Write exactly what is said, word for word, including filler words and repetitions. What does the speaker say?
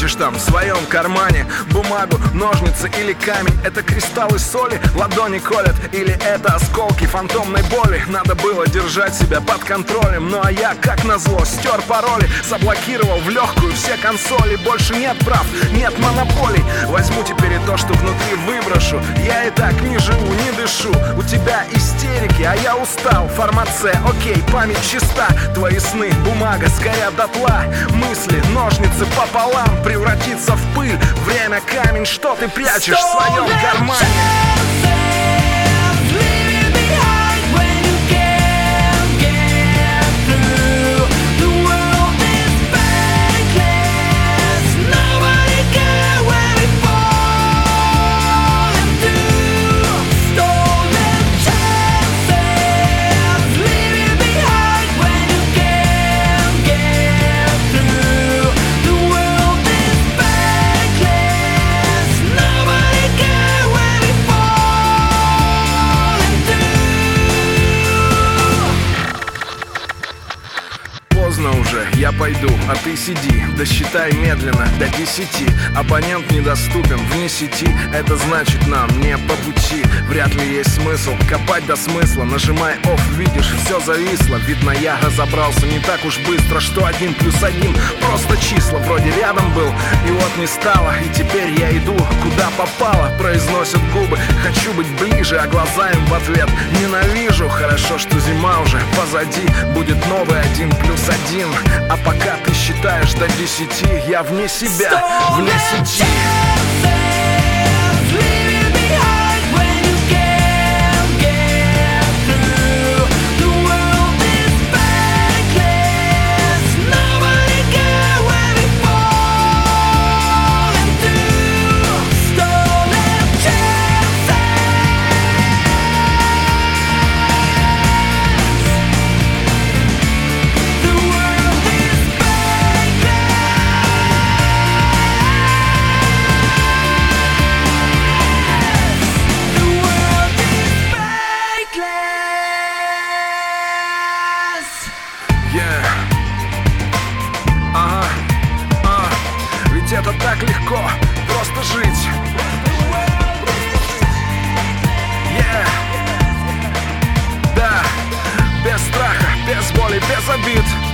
прячешь там в своем кармане? Бумагу, ножницы или камень? Это кристаллы соли, ладони колят? Или это осколки фантомной боли? Надо было держать себя под контролем. Ну а я, как назло, стер пароли, заблокировал в легкую все консоли. Больше нет прав, нет монополий. Возьму теперь и то, что внутри, выброшу. Я и так не живу, не дышу. У тебя истерики, а я устал. Формат С, окей, память чиста. Твои сны, бумага, сгорят дотла. Мысли, ножницы пополам, превратиться в пыль. Время, камень, что ты прячешь в своем кармане? Уже, я пойду, а ты сиди, досчитай медленно до десяти. Абонент недоступен вне сети, это значит нам не по пути. Вряд ли есть смысл копать до смысла. Нажимай офф, видишь, все зависло. Видно, я разобрался не так уж быстро, что один плюс один просто числа. Вроде рядом был, и вот не стало. И теперь я иду, куда попало. Произносят губы, хочу быть ближе, а глаза им в ответ ненавижу. Хорошо, что зима уже позади, будет новый один плюс один. А пока ты считаешь до десяти, я вне себя, вне сети. Ага, а, ведь это так легко, просто жить. Yeah. Да, без страха, без боли, без обид.